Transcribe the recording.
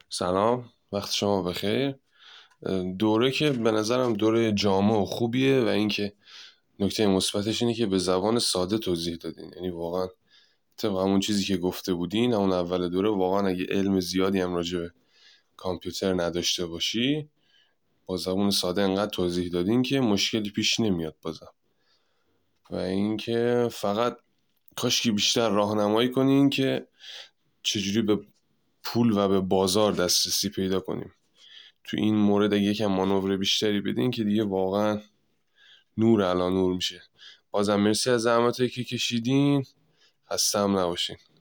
سلام، وقت شما بخیر. دوره که به نظرم دوره جامع و خوبیه و اینکه نکته مثبتش اینه که به زبان ساده توضیح دادین، یعنی واقعا طبق همون چیزی که گفته بودین همون اول دوره، واقعا اگه علم زیادی هم راجع به کامپیوتر نداشته باشی با زبان ساده انقدر توضیح دادین که مشکلی پیش نمیاد بازم. و اینکه فقط کاشکی بیشتر راهنمایی کنین که چجوری به پول و به بازار دسترسی پیدا کنیم. تو این مورد اگه یکم مانور بیشتری بدین که دیگه واقعا نور علا نور میشه. بازم مرسی از زحمتایی که کشیدین، خسته هم نباشین.